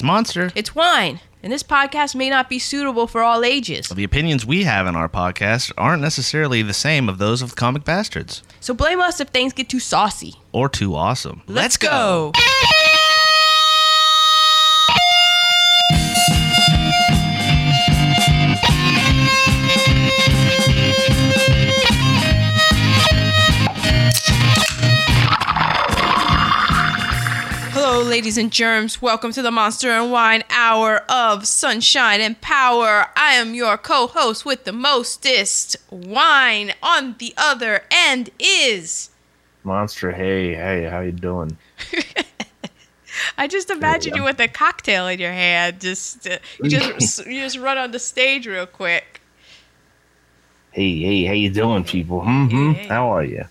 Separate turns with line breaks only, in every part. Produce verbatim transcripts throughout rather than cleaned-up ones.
Monster.
It's wine, and this podcast may not be suitable for all ages.
The opinions we have in our podcast aren't necessarily the same of those of Comic Bastards.
So blame us if things get too saucy.
Or too awesome.
Let's, Let's go. go. Hello, ladies and germs. Welcome to the Monster and Wine Hour of Sunshine and Power. I am your co-host with the mostest. Wine on the other end is...
Monster, hey, hey, how you doing?
I just imagine you with a cocktail in your hand. Just, uh, you just, you just run on the stage real quick.
Hey, hey, how you doing, people? Mm-hmm. Hey, hey. How are you?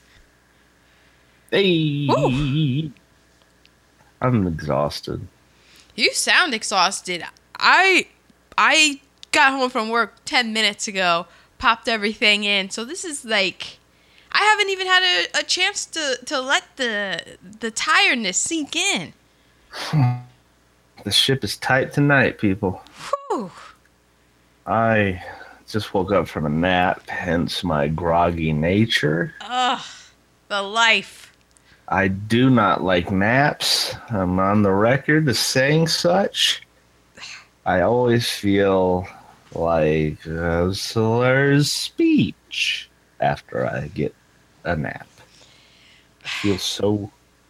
Hey. Ooh. I'm exhausted.
You sound exhausted. I I got home from work ten minutes ago, popped everything in. So this is like, I haven't even had a, a chance to, to let the the tiredness sink in.
The ship is tight tonight, people.
Whew.
I just woke up from a nap, hence my groggy nature.
Ugh, the life.
I do not like naps. I'm on the record as saying such. I always feel like a slurred speech after I get a nap. I feel so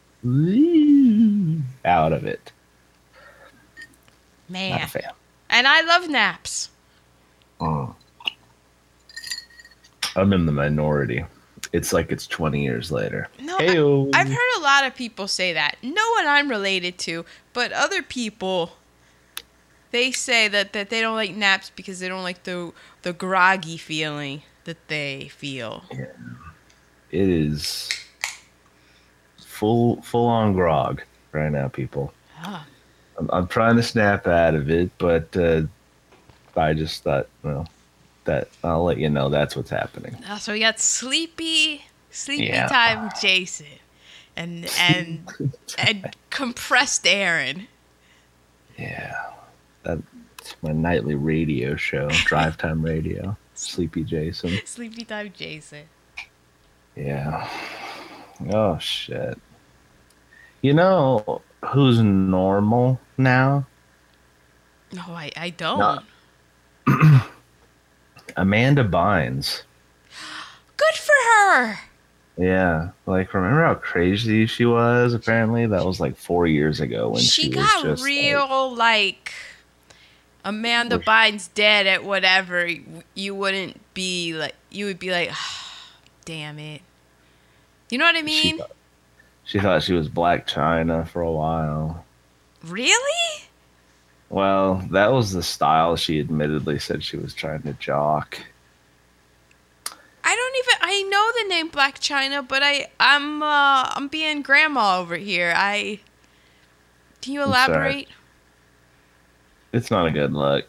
out of it.
Man.
Not a fan.
And I love naps.
Mm. I'm in the minority. It's like it's twenty years later.
No, I, I've heard a lot of people say that. No one I'm related to, but other people, they say that, that they don't like naps because they don't like the the groggy feeling that they feel.
Yeah. It is full full on grog right now, people.
Huh.
I'm, I'm trying to snap out of it, but uh, I just thought, well, that I'll let you know that's what's happening.
Oh, so we got sleepy, sleepy
yeah.
time Jason, and and and compressed Aaron.
Yeah, that's my nightly radio show, Drive Time Radio. Sleepy Jason.
Sleepy time Jason.
Yeah. Oh shit. You know who's normal now?
No, I I don't.
Not- Amanda Bynes.
Good for her.
Yeah, like remember how crazy she was? Apparently, that was like four years ago when she,
she
was
got
just
real like, like Amanda
Which,
Bynes dead at whatever. You wouldn't be like you would be like, oh, damn it. You know what I mean?
She thought, she thought she was Black China for a while.
Really?
Well, that was the style she admittedly said she was trying to jock.
I don't even I know the name Black China, but I I'm uh I'm being grandma over here. I Can you elaborate?
It's not a good look.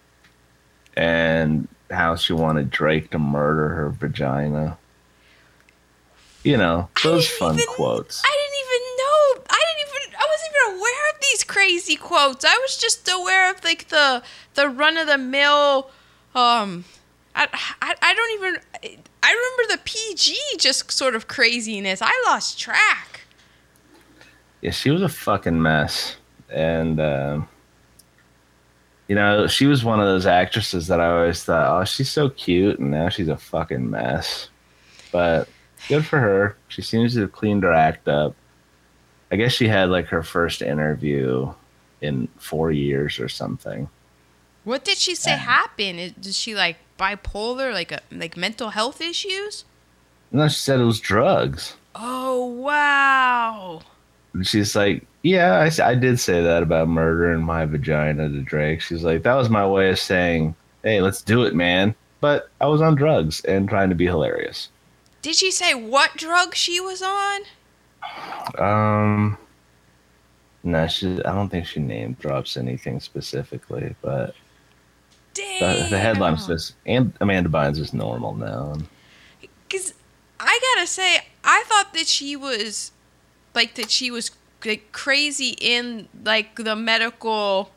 And how she wanted Drake to murder her vagina. You know, those fun
even,
quotes.
I didn't even know. I didn't even. I wasn't even aware of these crazy quotes. I was just aware of like the the run of the mill. Um, I, I I don't even. I remember the P G just sort of craziness. I lost track.
Yeah, she was a fucking mess, and uh, you know, she was one of those actresses that I always thought, oh, she's so cute, and now she's a fucking mess. But good for her. She seems to have cleaned her act up. I guess she had like her first interview in four years or something.
What did she say
yeah.
happened? Is she like bipolar, like a like mental health issues?
No, she said it was drugs.
Oh wow!
And she's like, yeah, I, I did say that about murdering my vagina to Drake. She's like, that was my way of saying, hey, let's do it, man. But I was on drugs and trying to be hilarious.
Did she say what drug she was on?
Um, no, she. I don't think she name drops anything specifically, but the, the headline says, and Amanda Bynes is normal now.
Because I gotta say, I thought that she was, like, that she was like crazy in like the medical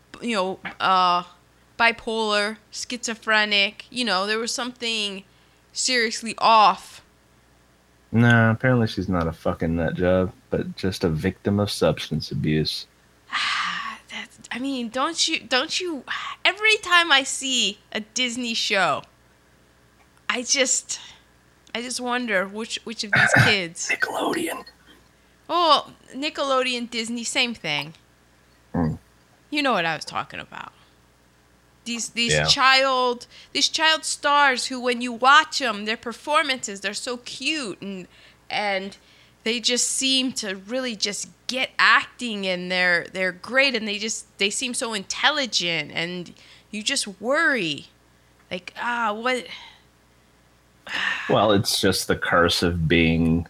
you know, uh, bipolar, schizophrenic. You know, there was something seriously off.
No, apparently she's not a fucking nut job, but just a victim of substance abuse.
That's, I mean, don't you, don't you, every time I see a Disney show, I just, I just wonder which, which of these kids.
Nickelodeon.
Oh, Nickelodeon, Disney, same thing.
Mm.
You know what I was talking about. These, these
Yeah.
child, these child stars who, when you watch them, their performances, they're so cute and, and they just seem to really just get acting, and they're they're great, and they just they seem so intelligent, and you just worry, like ah what.
Well, it's just the curse of being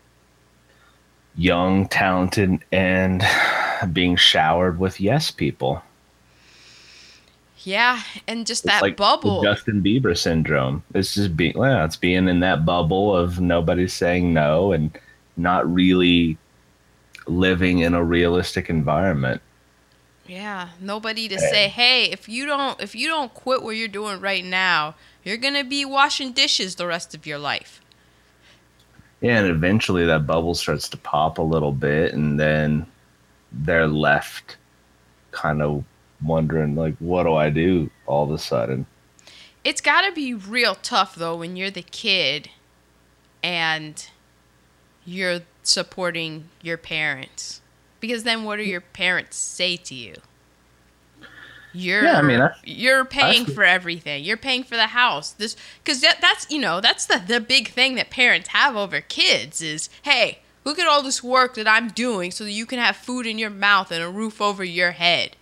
young, talented, and being showered with yes people.
Yeah, and just
It's
that
like
bubble.
the Justin Bieber syndrome. It's just being, well, it's being in that bubble of nobody saying no and not really living in a realistic environment.
Yeah, nobody to say, hey, if you don't if you don't quit what you're doing right now, you're gonna be washing dishes the rest of your life.
Yeah, and eventually that bubble starts to pop a little bit, and then they're left kind of wondering, like, what do I do all of a sudden?
It's gotta be real tough though when you're the kid and you're supporting your parents. Because then what do your parents say to you? You're
Yeah, I mean, I-
you're paying
I-
for everything. You're paying for the house. This cuz that, that's, you know, that's the the big thing that parents have over kids is, "Hey, look at all this work that I'm doing so that you can have food in your mouth and a roof over your head."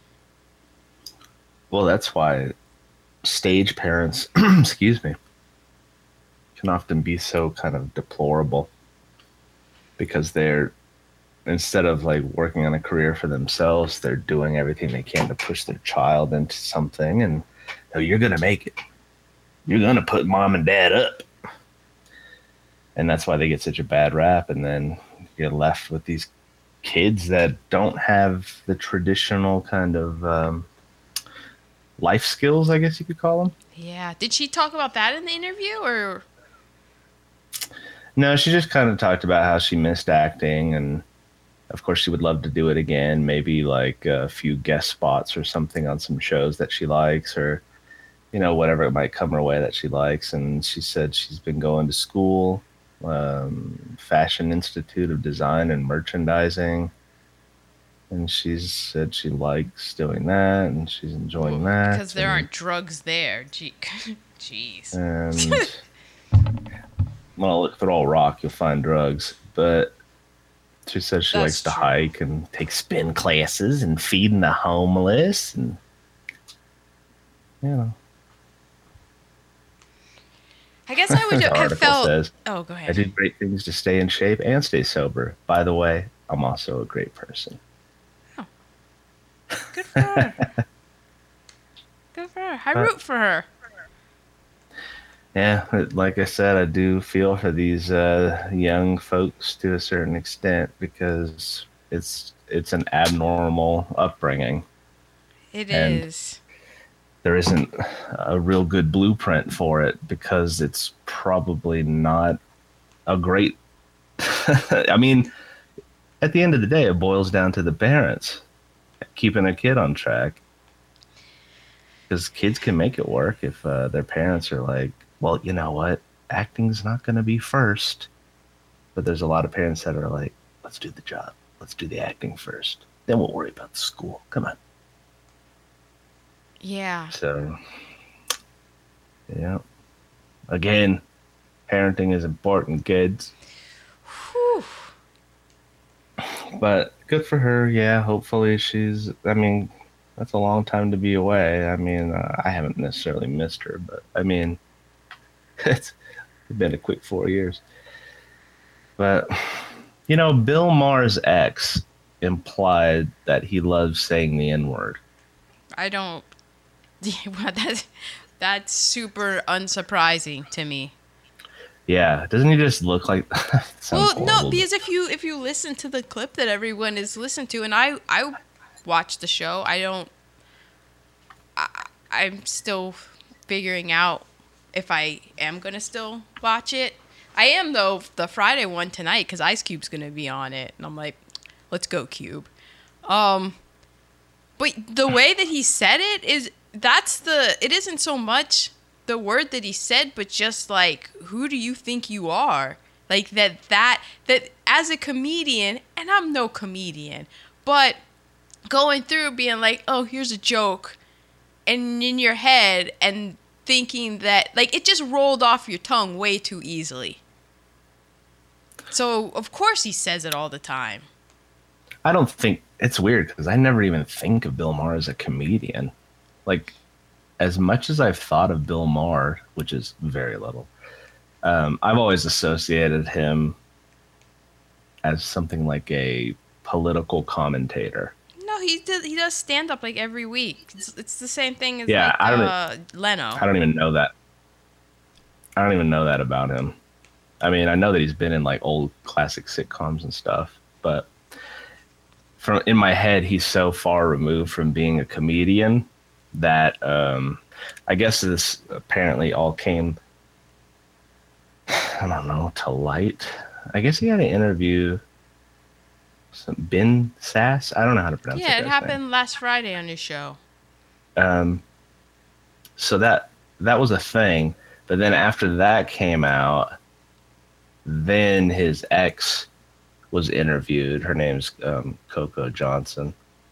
Well, that's why stage parents, excuse me, can often be so kind of deplorable, because they're, instead of like working on a career for themselves, they're doing everything they can to push their child into something, and no, you're gonna make it. You're gonna put mom and dad up, and that's why they get such a bad rap. And then you're left with these kids that don't have the traditional kind of um, life skills, I guess you could call them.
Yeah. Did she talk about that in the interview or
No, she just kind of talked about how she missed acting, and of course she would love to do it again, maybe like a few guest spots or something on some shows that she likes, or, you know, whatever it might come her way that she likes. And she said she's been going to school, um, Fashion Institute of Design and Merchandising, and she's said she likes doing that, and she's enjoying that.
because there
and-
aren't drugs there? Gee, jeez.
and well, if they're all rock, you'll find drugs. But she says she
That's
likes to
true.
hike and take spin classes and feeding the homeless, and you know.
I guess I would
The
have
article
felt.
says,
Oh, go
I
ahead.
do great things to stay in shape and stay sober. By the way, I'm also a great person.
Good for her. Good for her. I
But-
root for her.
Yeah, but like I said, I do feel for these uh, young folks to a certain extent, because it's it's an abnormal upbringing.
It
and-
is.
There isn't a real good blueprint for it, because it's probably not a great. I mean, at the end of the day, it boils down to the parents keeping a kid on track, because kids can make it work if uh, their parents are like, well, you know what, acting's not going to be first. But there's a lot of parents that are like, let's do the job, let's do the acting first, then we'll worry about the school. Come on.
Yeah.
So, yeah. Again, parenting is important, kids.
Whew.
But good for her. Yeah, hopefully she's, I mean, that's a long time to be away. I mean, uh, I haven't necessarily missed her, but I mean, it's been a quick four years. But, you know, Bill Maher's ex implied that he loves saying the N-word.
I don't. Well, that's that's super unsurprising to me.
Yeah, doesn't he just look like? Sounds
Well, no,
horrible,
because if you if you listen to the clip that everyone is listened to, and I I watched the show, I don't I'm still figuring out if I am gonna still watch it. I am though the Friday one tonight because Ice Cube's gonna be on it, and I'm like, let's go Cube. Um, but the way that he said it is that's the it isn't so much the word that he said, but just like, who do you think you are? Like that that that as a comedian, and I'm no comedian, but going through being like, oh, here's a joke, and in your head and thinking that like it just rolled off your tongue way too easily. So of course he says it all the time.
I don't think it's weird because I never even think of Bill Maher as a comedian. Like, as much as I've thought of Bill Maher, which is very little, um, I've always associated him as something like a political commentator.
No, he does. He does stand up like every week. It's, it's the same thing as
Yeah,
like,
I don't
uh, Leno.
I don't even know that. I don't even know that about him. I mean, I know that he's been in like old classic sitcoms and stuff, but from in my head, he's so far removed from being a comedian that um, I guess this apparently all came, I don't know, to light. I guess he had an interview. Some Ben Sass. I don't know how to pronounce it.
Yeah, it happened name. last Friday on his show.
Um, so that that was a thing, but then after that came out, then his ex was interviewed. Her name's um, Coco Johnson.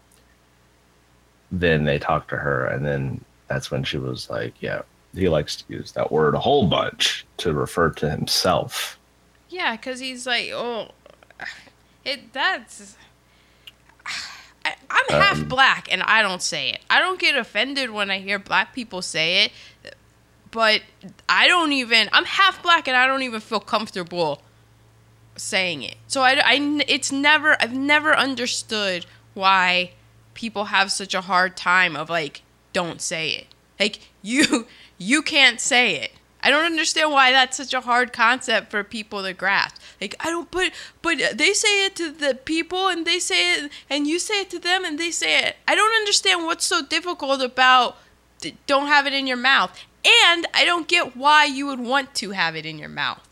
Then they talked to her, and then that's when she was like, "Yeah, he likes to use that word a whole bunch to refer to himself."
Yeah, because he's like, oh, it that's. I, I'm half
Um,
black, and I don't say it. I don't get offended when I hear black people say it, but I don't even. I'm half black, and I don't even feel comfortable saying it. So I, I, it's never. I've never understood why people have such a hard time of like, don't say it. Like you, you can't say it. I don't understand why that's such a hard concept for people to grasp. Like, I don't, but, but they say it to the people and they say it, and you say it to them and they say it. I don't understand what's so difficult about don't have it in your mouth. And I don't get why you would want to have it in your mouth.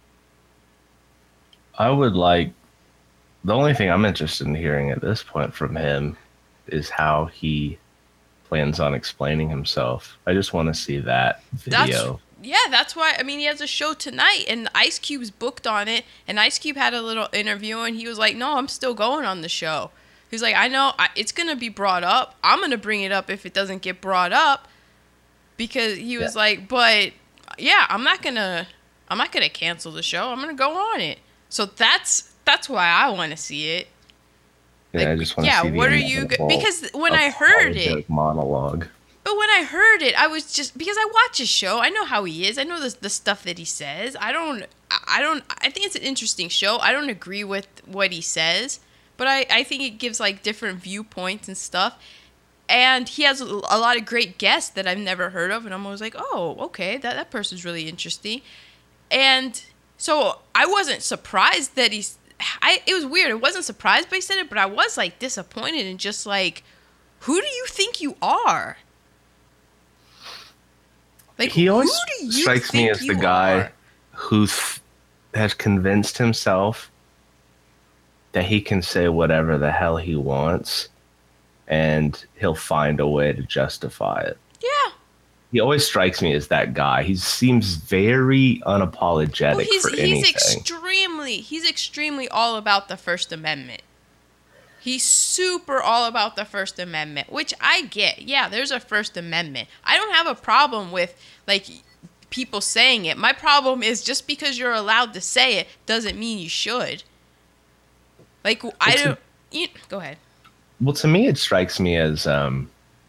I would like, the only thing I'm interested in hearing at this point from him is how he plans on explaining himself. I just want to see that video.
That's, yeah, that's why. I mean, he has a show tonight, and Ice Cube's booked on it. And Ice Cube had a little interview, and he was like, "No, I'm still going on the show." He's like, "I know I, it's gonna be brought up. I'm gonna bring it up if it doesn't get brought up," because he was
Yeah.
like, "But yeah, I'm not gonna, I'm not gonna cancel the show. I'm gonna go on it." So that's that's why I want to see it.
Yeah, I
Like,
just want to
yeah,
see the
what are you go-
inevitable
because when I heard it-
apologetic monologue.
But when I heard it, I was just because I watch his show. I know how he is. I know the the stuff that he says. I don't. I don't. I think it's an interesting show. I don't agree with what he says, but I I think it gives like different viewpoints and stuff. And he has a, a lot of great guests that I've never heard of, and I'm always like, oh, okay, that that person's really interesting. And so I wasn't surprised that he's. I it was weird. I wasn't surprised by he said it, but I was like disappointed and just like, who do you think you are? Like,
He always
who do you
strikes me
think
as the
you
guy
are?
who th- has convinced himself that he can say whatever the hell he wants and he'll find a way to justify it.
Yeah.
He always strikes me as that guy. He seems very unapologetic
Well, he's
for
he's
anything.
extremely he's extremely all about the First Amendment. He's super all about the First Amendment, which I get. Yeah, there's a First Amendment. I don't have a problem with like people saying it. My problem is just because you're allowed to say it doesn't mean you should. Like I
It's a-
don't. You, go ahead.
Well, to me, it strikes me as um,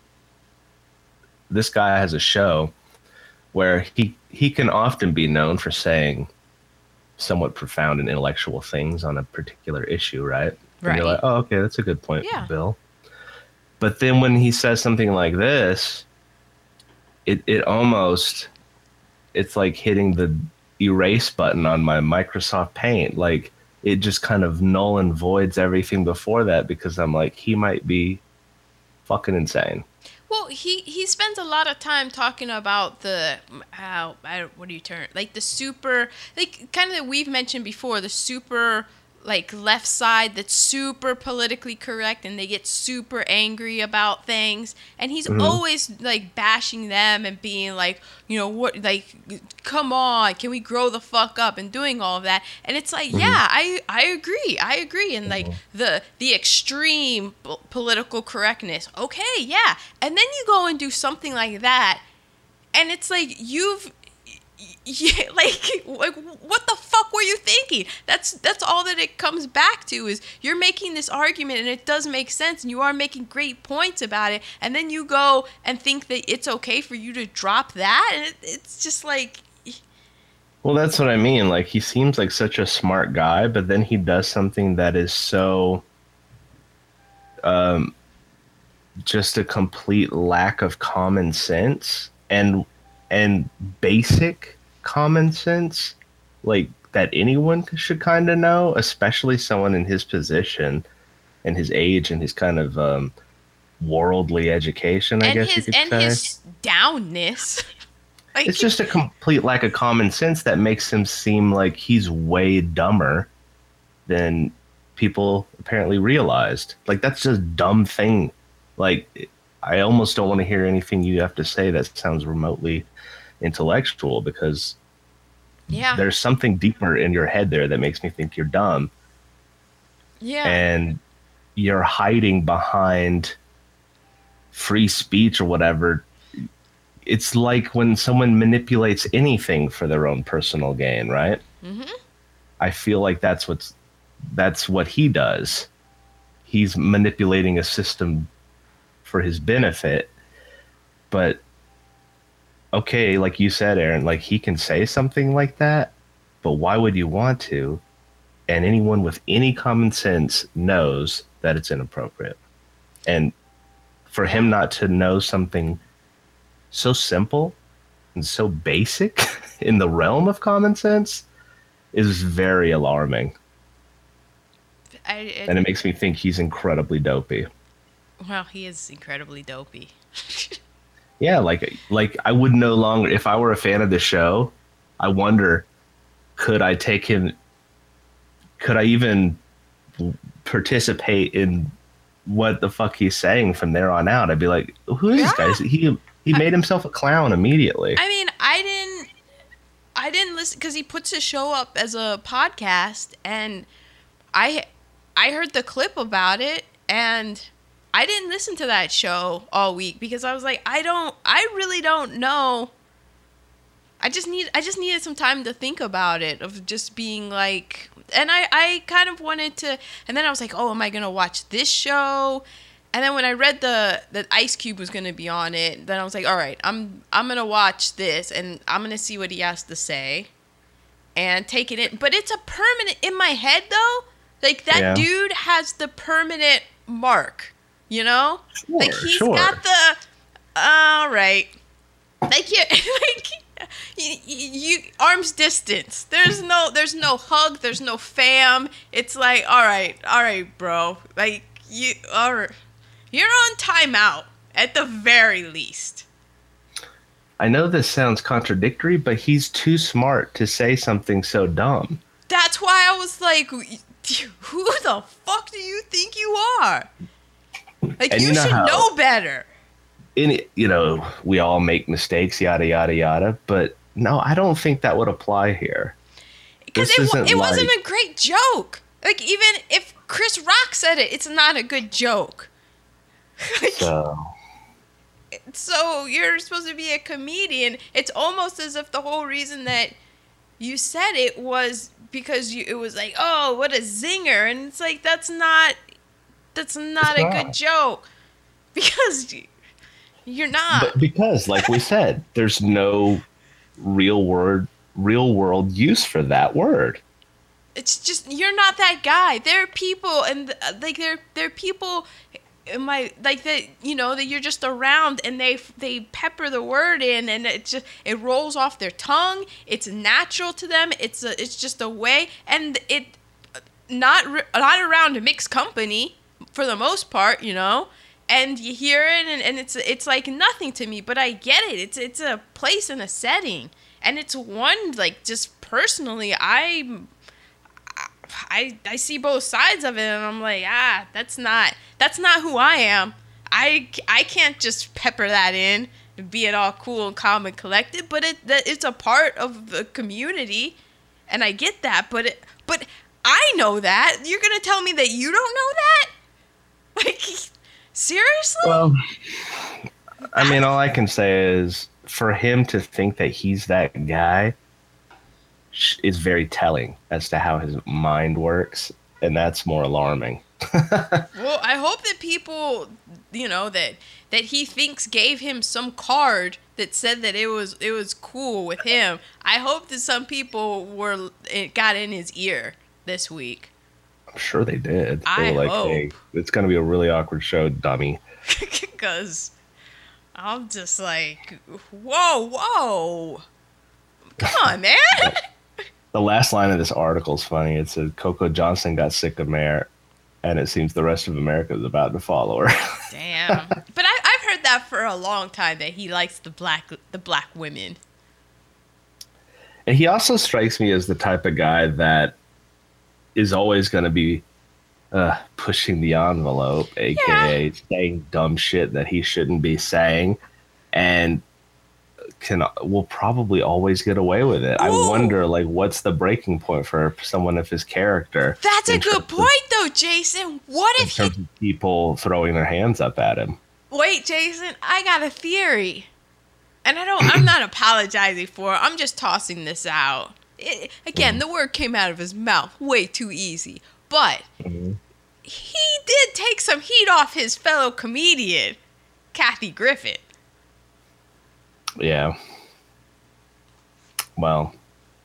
this guy has a show where he he can often be known for saying somewhat profound and intellectual things on a particular issue, right? And
Right.
you're like, oh, okay, that's a good point,
Yeah.
Bill. But then when he says something like this, it it almost it's like hitting the erase button on my Microsoft Paint. Like it just kind of null and voids everything before that because I'm like, he might be fucking insane.
Well, he he spends a lot of time talking about the how I, what do you term like the super like kind of that we've mentioned before, the super like left side that's super politically correct and they get super angry about things, and he's
Mhm.
always like bashing them and being like, you know what, like, come on, can we grow the fuck up, and doing all of that. And it's like, yeah, I I agree, I agree, and like the the extreme p- political correctness, okay, yeah, and then you go and do something like that, and it's like you've yeah, like, like what the fuck were you thinking? That's that's all that it comes back to, is you're making this argument and it does make sense and you are making great points about it, and then you go and think that it's okay for you to drop that, and it, it's just like,
Well, that's what I mean. Like, he seems like such a smart guy, but then he does something that is so um just a complete lack of common sense and and basic common sense, like that anyone should kind of know, especially someone in his position and his age and his kind of um worldly education, I
and
guess you
his
could
and
say.
his downness. Like,
It's just a complete lack of common sense that makes him seem like he's way dumber than people apparently realized. Like, that's just a dumb thing. Like, I almost don't want to hear anything you have to say that sounds remotely intellectual, because
yeah,
there's something deeper in your head there that makes me think you're dumb.
yeah.
And you're hiding behind free speech or whatever. It's like when someone manipulates anything for their own personal gain, right?
Mm-hmm.
I feel like that's what's that's what he does. He's manipulating a system for his benefit. But okay, like you said, Aaron, like, he can say something like that, but why would you want to? And anyone with any common sense knows that it's inappropriate. And for him not to know something so simple and so basic in the realm of common sense is very alarming.
I, it,
And it makes me think he's incredibly dopey.
well, he is incredibly dopey.
Yeah, like like I would no longer, if I were a fan of the show, I wonder, could I take him, could I even participate in what the fuck he's saying from there on out? I'd be like, who is this
Yeah.
guy? He he made himself a clown immediately.
I mean, I didn't, I didn't listen because he puts his show up as a podcast, and I, I heard the clip about it, and I didn't listen to that show all week because I was like, I don't, I really don't know. I just need, I just needed some time to think about it, of just being like, and I, I kind of wanted to, and then I was like, oh, am I gonna watch this show? And then when I read the that Ice Cube was gonna be on it, then I was like, all right, I'm I'm gonna watch this and I'm gonna see what he has to say, and take it in. But it's a permanent in my head though. Like, that
Yeah.
dude has the permanent mark, you know?
Sure,
like he's
sure.
got the all right. Like, you like you, you arm's distance. There's no there's no hug, there's no fam. It's like, all right, all right, bro. Like, you are you're on timeout at the very least.
I know this sounds contradictory, but he's too smart to say something so dumb.
That's why I was like, who the fuck do you think you are? Like,
And
you,
you know
should
how-
know better.
In you know, we all make mistakes, yada yada yada. But no, I don't think that would apply here.
Because
This
it,
isn't
it wasn't
like-
a great joke. Like, even if Chris Rock said it, it's not a good joke. Like,
So
so you're supposed to be a comedian. It's almost as if the whole reason that you said it was because you it was like, oh, what a zinger, and it's like, that's not that's not
It's
a
not.
good joke, because you, you're not.
but because, like we said, there's no real word, real world use for that word.
It's just, you're not that guy. There are people, and uh, like there there are people in my, like, that, you know, that you're just around, and they they pepper the word in, and it just it rolls off their tongue. It's natural to them. It's a, it's just a way, and it not re- not around a mixed company for the most part, you know. and you hear it, and, and it's it's like nothing to me, but I get it. It's it's a place and a setting, and it's one, like, just personally, I I I see both sides of it, and I'm like, ah, that's not that's not who I am. I, I can't just pepper that in and be it all cool and calm and collected, but it that it's a part of the community, and I get that, but it, but I know that. You're gonna tell me that you don't know that? Like, seriously?
Well, I mean, all I can say is for him to think that he's that guy is very telling as to how his mind works, and that's more alarming.
Well, I hope that people, you know, that that he thinks gave him some card that said that it was it was cool with him. I hope that some people were it got in his ear this week.
I'm sure they did. They
I
were like,
hope.
hey, it's going to be a really awkward show, dummy.
Because I'm just like, whoa, whoa. Come on, man.
The last line of this article is funny. It says, Coco Johnson got sick of Mayor, and it seems the rest of America is about to follow her.
Damn. But I, I've heard that for a long time, that he likes the black the black women.
And he also strikes me as the type of guy that is always going to be uh, pushing the envelope, a k a
Yeah.
saying dumb shit that he shouldn't be saying, and can will probably always get away with it. I
Ooh.
wonder, like, what's the breaking point for someone of his character?
That's a
in
good
terms of-
point, though, Jason. What
In
if he...
terms of people throwing their hands up at him.
Wait, Jason, I got a theory. And I don't, I'm not apologizing for it. I'm just tossing this out. It, again, the word came out of his mouth way too easy. But
Mhm.
he did take some heat off his fellow comedian, Kathy Griffin.
Yeah. Well,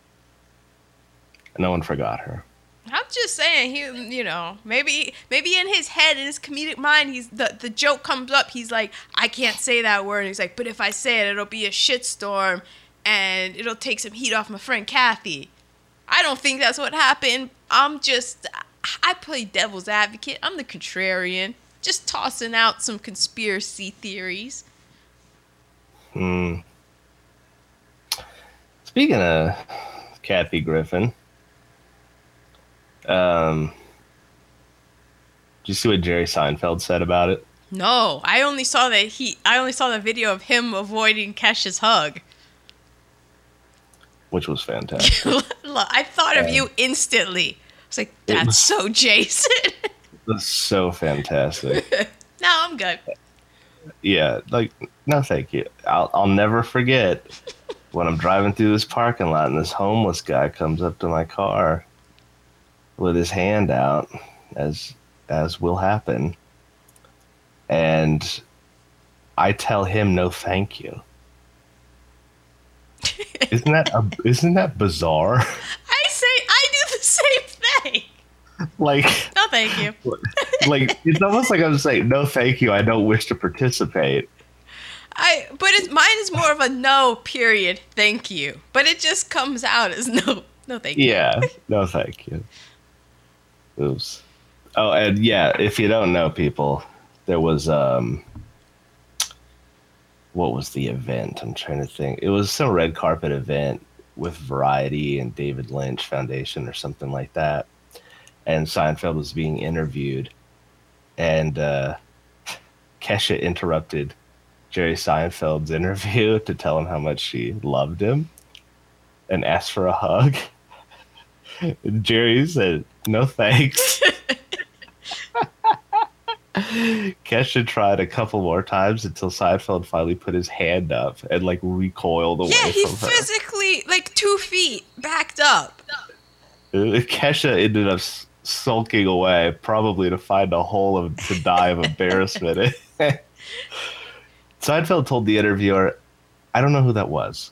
no one forgot her.
I'm just saying, he, you know, maybe, maybe in his head, in his comedic mind, he's the the joke comes up. He's like, I can't say that word. And he's like, but if I say it, it'll be a shitstorm, and it'll take some heat off my friend Kathy. I don't think that's what happened. I'm just, I play devil's advocate. I'm the contrarian, just tossing out some conspiracy theories.
Hmm. Speaking of Kathy Griffin, um, did you see what Jerry Seinfeld said about it?
No, I only saw that he. I only saw the video of him avoiding Kesha's hug.
Which was fantastic.
I thought of
Um,
you instantly. I was like,
it
that's
was-
so Jason.
It was so fantastic.
No, I'm good.
Yeah, like, no thank you. I'll, I'll never forget when I'm driving through this parking lot and this homeless guy comes up to my car with his hand out, as as will happen, and I tell him no thank you. Isn't that a, isn't that bizarre?
I say I do the same thing.
Like,
No, thank you.
like it's almost like I'm saying no thank you. I don't wish to participate.
I but it's mine is more of a no period. Thank you. But it just comes out as no. No, thank you.
Yeah, no thank you. Oops. Oh, and yeah, if you don't know, people, there was um, what was the event? I'm trying to think. It was some red carpet event with Variety and David Lynch Foundation or something like that. And Seinfeld was being interviewed, and uh, Kesha interrupted Jerry Seinfeld's interview to tell him how much she loved him and asked for a hug. And Jerry said, no thanks. Kesha tried a couple more times until Seinfeld finally put his hand up and like recoiled away
Yeah, he
from her.
physically like two feet backed up.
Uh, Kesha ended up s- sulking away, probably to find a hole of, to die of embarrassment. Seinfeld told the interviewer, I don't know who that was.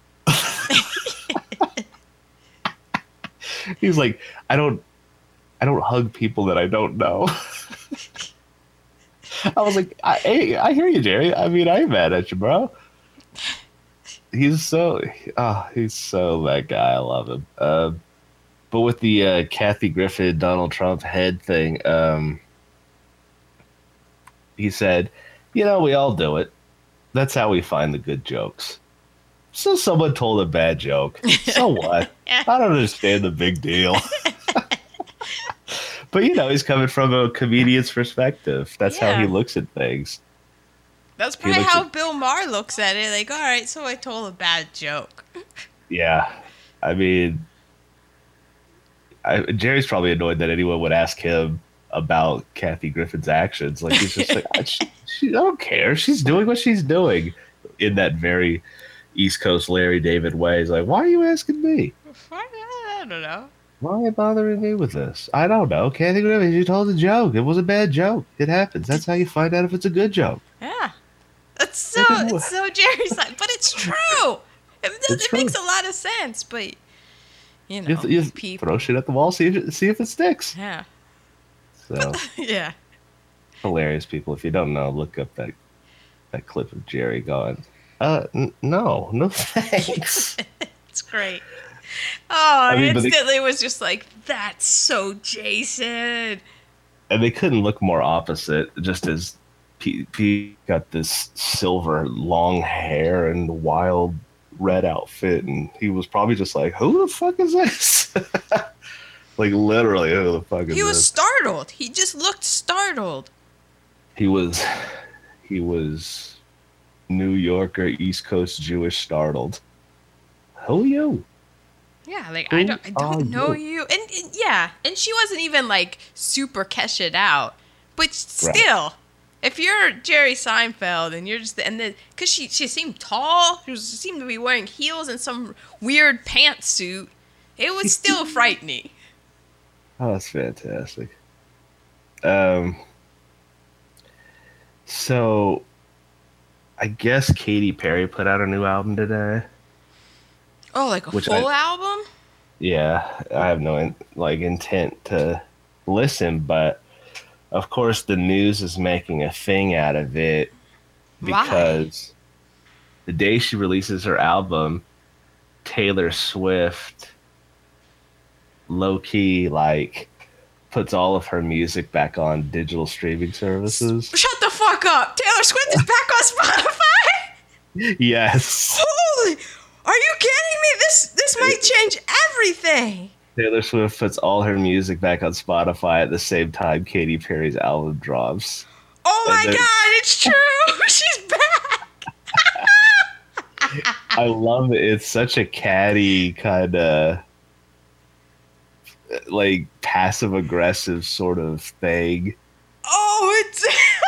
He's like, I don't I don't hug people that I don't know. I was like, I, hey, I hear you, Jerry. I mean, I ain't mad at you, bro. He's so, oh, he's so that guy. I love him. Uh, but with the uh, Kathy Griffin, Donald Trump head thing, um, He said, "You know, we all do it. That's how we find the good jokes. So someone told a bad joke. So what?
Yeah.
I don't understand the big deal." But, you know, he's coming from a comedian's perspective. That's
Yeah.
how he looks at things.
That's
He
probably
looks
how
at-
Bill Maher looks at it. Like, all right, so I told a bad joke.
Yeah. I mean, I, Jerry's probably annoyed that anyone would ask him about Kathy Griffin's actions. Like, he's just like, I, she, she, I don't care. She's doing what she's doing in that very East Coast Larry David way. He's like, why are you asking me?
I don't know.
Why are you bothering me with this? I don't know. Kathy Griffin, you told a joke. It was a bad joke. It happens. That's how you find out if it's a good joke.
Yeah. That's so, it's so Jerry's like, but it's true. It,
It's
it
true.
makes a lot of sense, but, you know,
You, you
people.
throw shit at the wall, see if it, see if it sticks.
Yeah.
So
Yeah.
hilarious, people. If you don't know, look up that that clip of Jerry going, "Uh, n- no, no thanks."
It's great. Oh, I
mean, but they-
instantly was just like, that's so Jason.
And they couldn't look more opposite. Just as P, P got this silver long hair and wild red outfit, and he was probably just like, "Who the fuck is this?" Like literally, who the fuck is
He was
this?
startled. He just looked startled.
He was, he was New Yorker, East Coast Jewish startled. Who you?
Yeah, like
Who
I don't, I
are
don't know
you?
you. And, and yeah, and she wasn't even like super Keshed out, but still, if you're Jerry Seinfeld and you're just and then because she she seemed tall, she, was, she seemed to be wearing heels and some weird pantsuit, it was still frightening.
Oh, that's fantastic. Um, so I guess Katy Perry put out a new album today.
Oh, like a
Which
full
I-
album?
Yeah, I have no in, like intent to listen, but of course the news is making a thing out of it
Why?
because the day she releases her album, Taylor Swift low key like puts all of her music back on digital streaming services.
Shut the fuck up! Taylor Swift is back on Spotify.
Yes.
Holy! Are you kidding me? This this might change everything.
Taylor Swift puts all her music back on Spotify at the same time Katy Perry's album drops.
Oh my
And then-
god, it's true! She's back!
I love it. It's such a catty kind of like passive aggressive sort of thing.
Oh, it's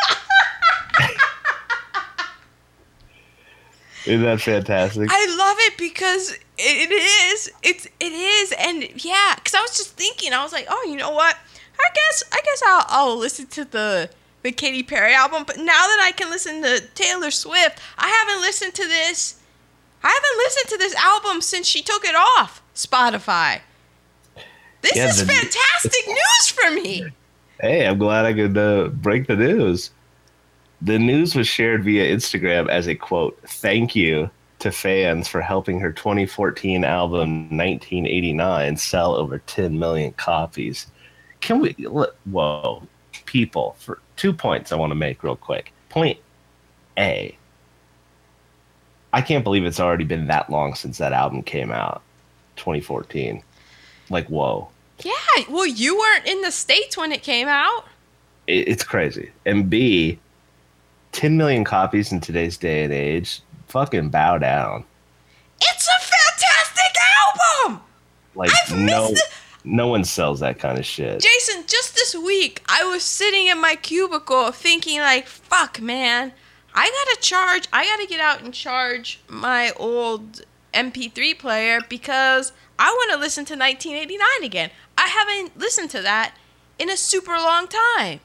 Isn't that fantastic?
I love it because it is. It's it is, and yeah. Because I was just thinking, I was like, oh, you know what? I guess I guess I'll I'll listen to the the Katy Perry album. But now that I can listen to Taylor Swift, I haven't listened to this. I haven't listened to this album since she took it off Spotify. This
Yeah,
is
the-
fantastic news for me.
Hey, I'm glad I could uh, break the news. The news was shared via Instagram as a quote, "Thank you to fans for helping her twenty fourteen album nineteen eighty-nine sell over ten million copies." Can we, whoa, people, for two points I want to make real quick. Point A, I can't believe it's already been that long since that album came out, twenty fourteen. Like, whoa.
Yeah, well, you weren't in the States when it came out.
It, it's crazy. And B, ten million copies in today's day and age, fucking bow down.
It's a fantastic album!
Like,
I've
no,
missed it.
no one sells that kind of shit.
Jason, just this week, I was sitting in my cubicle thinking, like, fuck, man, I gotta charge, I gotta get out and charge my old M P three player because I want to listen to nineteen eighty-nine again. I haven't listened to that in a super long time.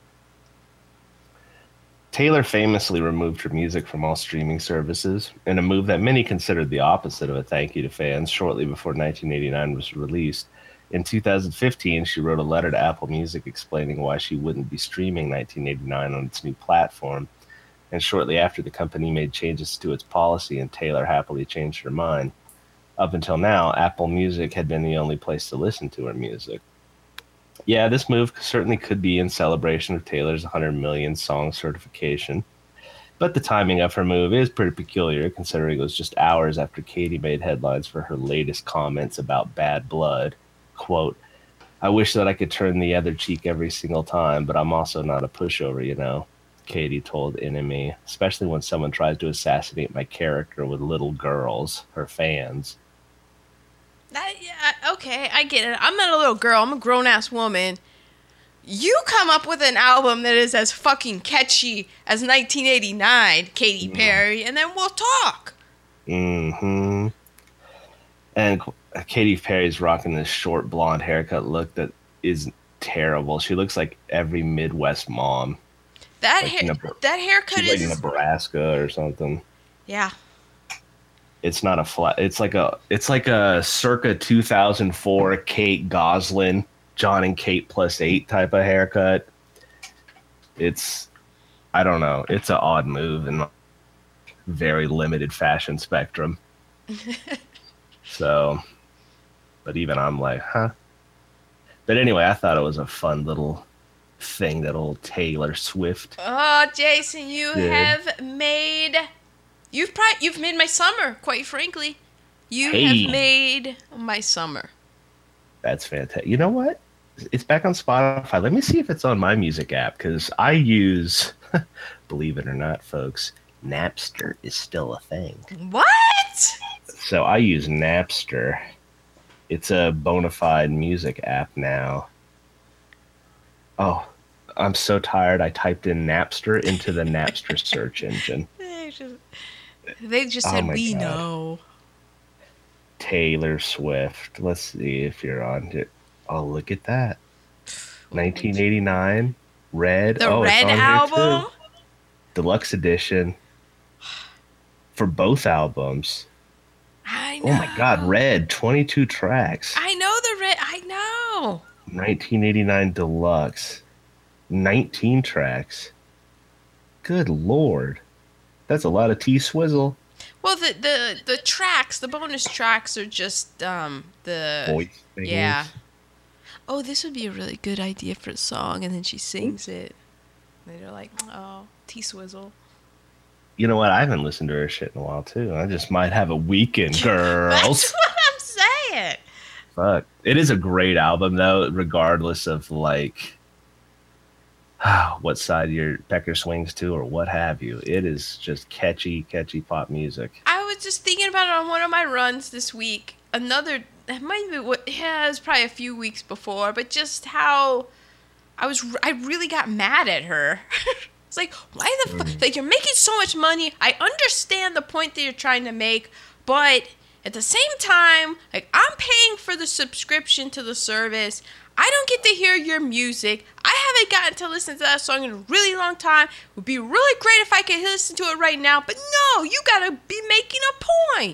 Taylor famously removed her music from all streaming services in a move that many considered the opposite of a thank you to fans shortly before nineteen eighty-nine was released. In two thousand fifteen, she wrote a letter to Apple Music explaining why she wouldn't be streaming nineteen eighty-nine on its new platform. And shortly after, the company made changes to its policy, and Taylor happily changed her mind. Up until now, Apple Music had been the only place to listen to her music. Yeah, this move certainly could be in celebration of Taylor's one hundred million song certification. But the timing of her move is pretty peculiar, considering it was just hours after Katy made headlines for her latest comments about bad blood. Quote, I wish that I could turn the other cheek every single time, but I'm also not a pushover, you know, Katy told N M E, especially when someone tries to assassinate my character with little girls, her fans.
That, yeah, okay, I get it. I'm not a little girl. I'm a grown-ass woman. You come up with an album that is as fucking catchy as nineteen eighty-nine, Katy
Mm.
Perry, and then we'll talk.
Mm-hmm. And Katy Perry's rocking this short blonde haircut look that is terrible. She looks like every Midwest mom.
That
Like
hair,
Nebra-
that haircut
She's like
is,
Nebraska or something.
yeah.
It's not a flat. It's like a. It's like a circa two thousand four Kate Goslin, John and Kate plus eight type of haircut. It's, I don't know. It's an odd move in a very limited fashion spectrum. So, but even I'm like, huh. But anyway, I thought it was a fun little thing that old Taylor Swift.
Oh, Jason, you
Did.
have made, you've probably, you've made my summer, quite frankly. You
Hey.
have made my summer.
That's fantastic. You know what? It's back on Spotify. Let me see if it's on my music app because I use, believe it or not, folks, Napster is still a thing.
What?
So I use Napster. It's a bona fide music app now. Oh, I'm so tired. I typed in Napster into the Napster search engine.
They just, they just
Oh
said,
my
we
God.
know.
Taylor Swift. Let's see if you're on it. Oh, look at that. nineteen eighty-nine. Red.
The
oh, it's
Red
on here,
album?
too. Deluxe edition. For both albums.
I know.
Oh my God, Red. twenty-two tracks.
I know the Red, I know.
nineteen eighty-nine Deluxe. nineteen tracks. Good Lord. That's a lot of T-Swizzle.
Well, the, the, the tracks, the bonus tracks are just, um, the...
Voice things.
Yeah. Oh, this would be a really good idea for a song, and then she sings it. And they're like, oh, T-Swizzle.
You know what? I haven't listened to her shit in a while, too. I just might have a weekend, girls.
That's what I'm saying.
Fuck. It is a great album, though, regardless of, like, what side your pecker swings to or what have you. It is just catchy, catchy pop music.
I was just thinking about it on one of my runs this week. Another, it might be what, yeah, it was probably a few weeks before, but just how I was, I really got mad at her. It's like, why the fuck? Like, you're making so much money. I understand the point that you're trying to make, but at the same time, like, I'm paying for the subscription to the service. I don't get to hear your music. I haven't gotten to listen to that song in a really long time. It would be really great if I could listen to it right now, but no, you gotta be making a point.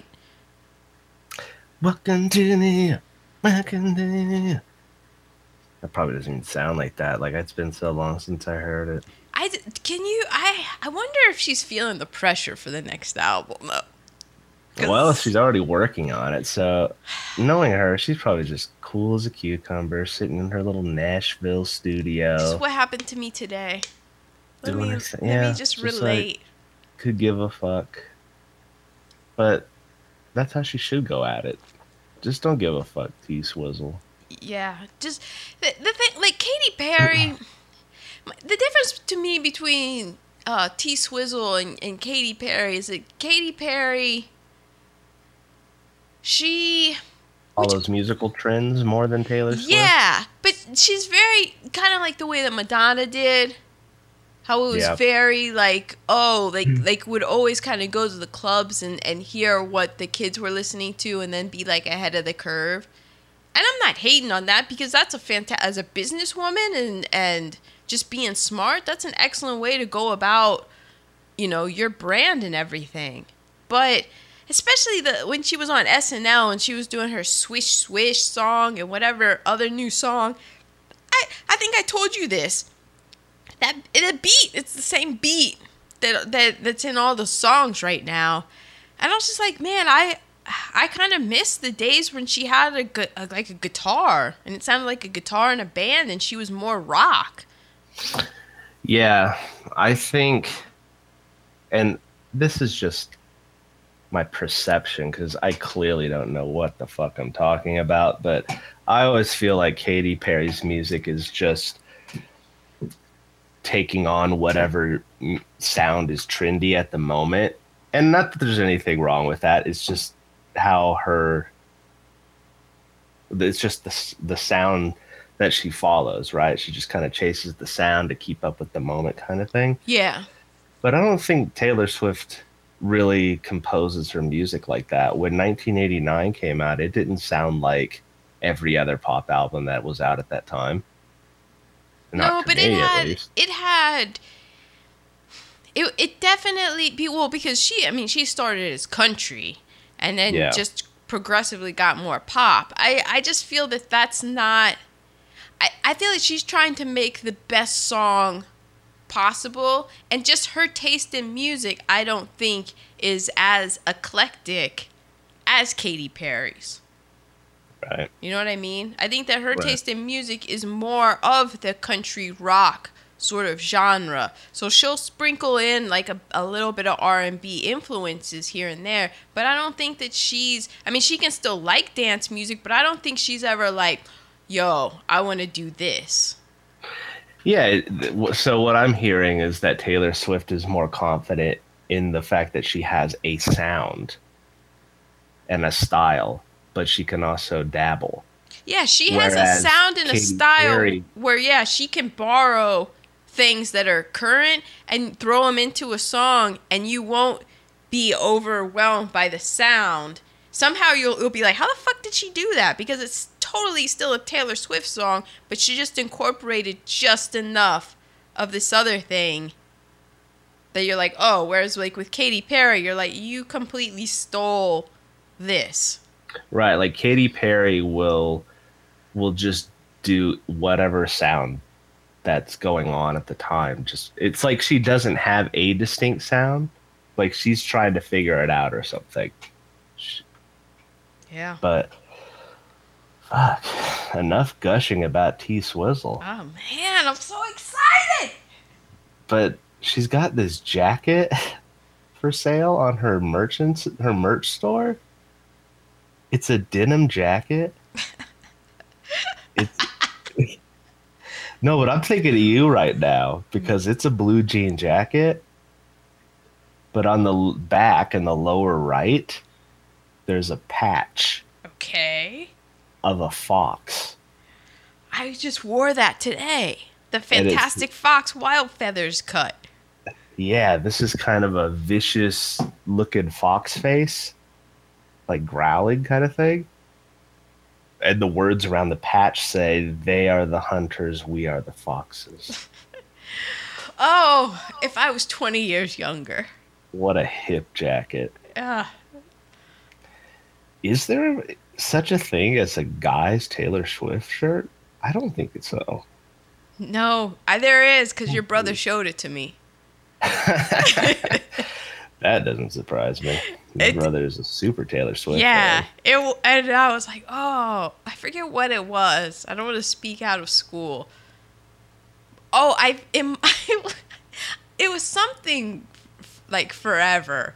Welcome to the, welcome to the. That probably doesn't even sound like that. Like, it's been so long since I heard it.
I d- can you? I I wonder if she's feeling the pressure for the next album though. 'Cause-
Well, she's already working on it, so knowing her, she's probably just cool as a cucumber, sitting in her little Nashville studio.
This is what happened to me today. Let
Doing
me
her thing.
let
Yeah,
me just
just like-
relate.
Could give a fuck. But that's how she should go at it. Just don't give a fuck, T-Swizzle.
Yeah, just the, the thing, like Katy Perry. The difference to me between uh, T Swizzle and, and Katy Perry is that Katy Perry, she,
Follows musical trends more than Taylor Swift.
yeah, but she's very kind of like the way that Madonna did. How it was
Yeah.
very like, oh, like like would always kind of go to the clubs and, and hear what the kids were listening to and then be like ahead of the curve. And I'm not hating on that because that's a fanta- as a businesswoman and and just being smart, that's an excellent way to go about, you know, your brand and everything. But especially the when she was on S N L and she was doing her Swish Swish song and whatever other new song, I I think I told you this. That it a beat, it's the same beat that that that's in all the songs right now. And I was just like, man, I I kind of miss the days when she had a, gu- a like a guitar, and it sounded like a guitar in a band, and she was more rock.
Yeah, I think, and this is just my perception because I clearly don't know what the fuck I'm talking about, but I always feel like Katy Perry's music is just taking on whatever m- sound is trendy at the moment. And not that there's anything wrong with that. It's just how her, it's just the, the sound that she follows, right? She just kind of chases the sound to keep up with the moment kind of thing.
Yeah.
But I don't think Taylor Swift really composes her music like that. When nineteen eighty-nine came out, it didn't sound like every other pop album that was out at that time. Not
No,
to
but it
me, at
had
least.
it had it it definitely be well because she I mean she started as country and then
Yeah.
just progressively got more pop. I I just feel that that's not I I feel like she's trying to make the best song possible, and just her taste in music I don't think is as eclectic as Katy Perry's.
Right.
You know what I mean? I think that her
Right.
taste in music is more of the country rock sort of genre. So she'll sprinkle in like a, a little bit of R and B influences here and there, but I don't think that she's I mean she can still like dance music, but I don't think she's ever like, yo, I want to do this.
Yeah. it- So what I'm hearing is that Taylor Swift is more confident in the fact that she has a sound and a style, but she can also dabble.
Yeah, she has
Whereas
a sound and a
Katy
style
Perry-
where, yeah, she can borrow things that are current and throw them into a song, and you won't be overwhelmed by the sound. Somehow you'll, you'll be like, how the fuck did she do that? Because it's totally still a Taylor Swift song, but she just incorporated just enough of this other thing that you're like, oh, whereas like with Katy Perry, you're like, you completely stole this.
Right, like Katy Perry will will just do whatever sound that's going on at the time. Just it's like she doesn't have a distinct sound, like she's trying to figure it out or something. Sh-
Yeah.
But fuck, enough gushing about T Swizzle.
Oh man, I'm so excited.
But she's got this jacket for sale on her merchants her merch store. It's a denim jacket. It's no, but I'm thinking of you right now because it's a blue jean jacket, but on the l- back in the lower right, there's a patch
Okay.
of a fox.
I just wore that today. The
And it's-
Fantastic Fox Wild Feathers cut.
Yeah, this is kind of a vicious looking fox face, like growling kind of thing. And the words around the patch say, "They are the hunters, we are the foxes."
Oh, if I was twenty years younger.
What a hip jacket.
Uh,
Is there such a thing as a guy's Taylor Swift shirt? I don't think so.
no, I, there is because your brother showed it to me.
That doesn't surprise me. My
It-
brother is a super Taylor Swift
Yeah,
fan.
it w- and I was like, oh, I forget what it was. I don't want to speak out of school. Oh, I it, it was something like forever.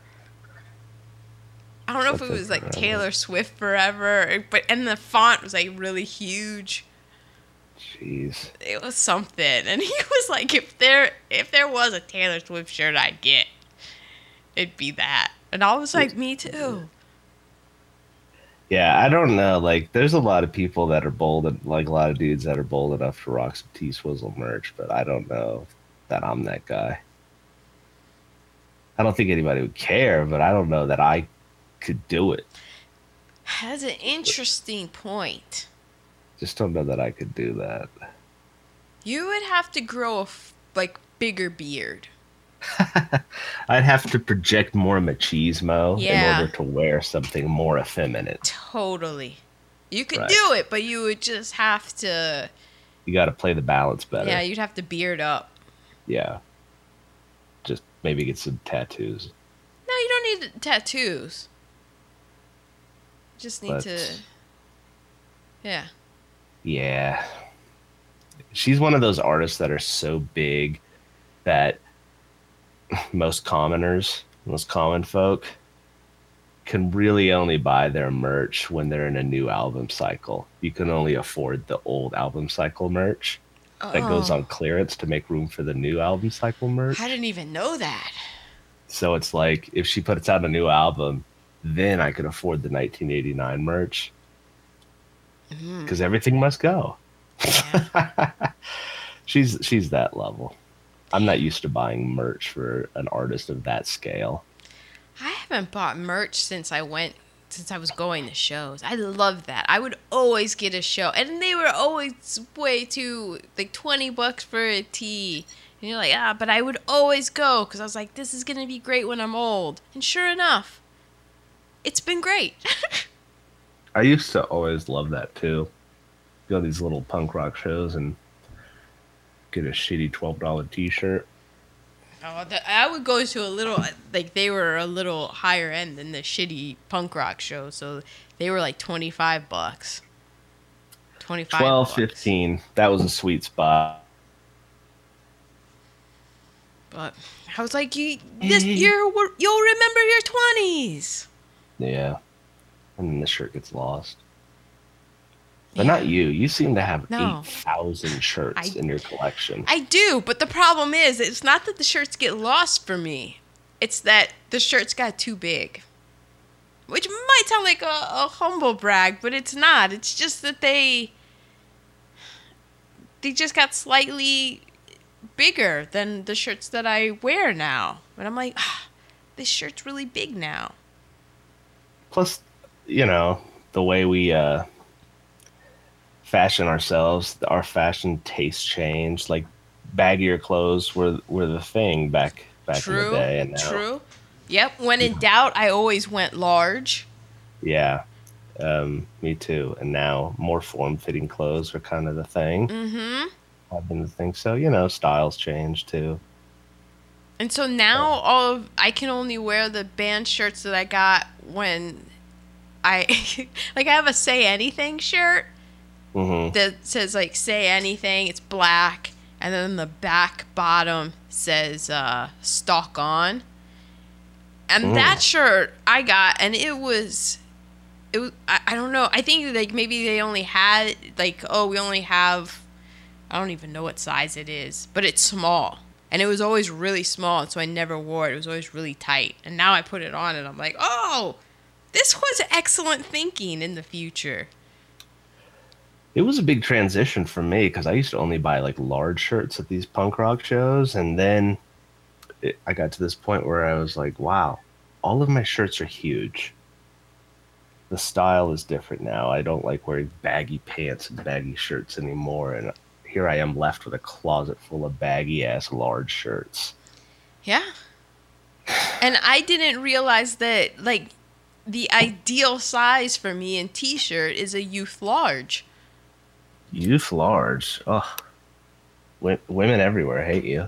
I don't know if it
Something
was like
Forever.
Taylor Swift Forever, but and the font was like really huge.
Jeez.
It was something, and he was like, if there if there was a Taylor Swift shirt I'd get, it'd be that. And I was like, me too.
Yeah, I don't know. Like, there's a lot of people that are bold, and like a lot of dudes that are bold enough to rock some T Swizzle merch, but I don't know that I'm that guy. I don't think anybody would care, but I don't know that I could do it.
That's an interesting point.
Just don't know that I could do that.
You would have to grow a f- like bigger beard.
I'd have to project more machismo
Yeah.
in order to wear something more effeminate.
Totally. You could
Right.
do it, but you would just have to.
You got to play the balance better.
Yeah, you'd have to beard up.
Yeah. Just maybe get some tattoos.
No, you don't need tattoos. Just need
But-
to. Yeah.
Yeah. She's one of those artists that are so big that most commoners, most common folk, can really only buy their merch when they're in a new album cycle. You can only afford the old album cycle merch that goes
Oh.
on clearance to make room for the new album cycle merch.
I didn't even know that.
So it's like if she puts out a new album, then I could afford the nineteen eighty-nine merch
Mm.
because everything must go.
Yeah.
she's she's that level. I'm not used to buying merch for an artist of that scale.
I haven't bought merch since I went since I was going to shows. I love that. I would always get a show, and they were always way too like twenty bucks for a tee. And you're like, ah, but I would always go because I was like, this is gonna be great when I'm old. And sure enough, it's been great.
I used to always love that too. Go to these little punk rock shows and get a shitty twelve dollar t-shirt.
Oh, the, I would go to a little like they were a little higher end than the shitty punk rock show, so they were like twenty five bucks. Twenty five.
twelve,
bucks.
fifteen. That was a sweet spot.
But I was like, you this year you'll remember your twenties.
Yeah. And then the shirt gets lost. But not you. You seem to have
No.
eight thousand shirts
I-
in your collection.
I do, but the problem is, it's not that the shirts get lost for me. It's that the shirts got too big. Which might sound like a, a humble brag, but it's not. It's just that they they just got slightly bigger than the shirts that I wear now. And I'm like, ah, this shirt's really big now.
Plus, you know, the way we uh, fashion ourselves, our fashion taste changed. Like baggier clothes were were the thing back back
True,
in the day, and now,
true. Yep, when in doubt, I always went large.
yeah, um, me too. And now more form fitting clothes are kind of the thing.
Mm-hmm.
I've been the thing. So you know, styles change too.
And so now all of I can only wear the band shirts that I got when I like I have a Say Anything shirt
hmm
that says like Say Anything. It's black, and then the back bottom says uh, Stalk On. And
Mm.
that shirt I got, and it was, it was I, I don't know. I think like maybe they only had like oh we only have, I don't even know what size it is, but it's small. And it was always really small, so I never wore it. It was always really tight. And now I put it on, and I'm like, oh, this was excellent thinking in the future.
It was a big transition for me because I used to only buy like large shirts at these punk rock shows, and then it, I got to this point where I was like, wow, all of my shirts are huge. The style is different now. I don't like wearing baggy pants and baggy shirts anymore, and here I am left with a closet full of baggy ass large shirts.
Yeah. And I didn't realize that, like, the ideal size for me in t-shirt is a youth large.
Youth large. Ugh. W- women everywhere hate you.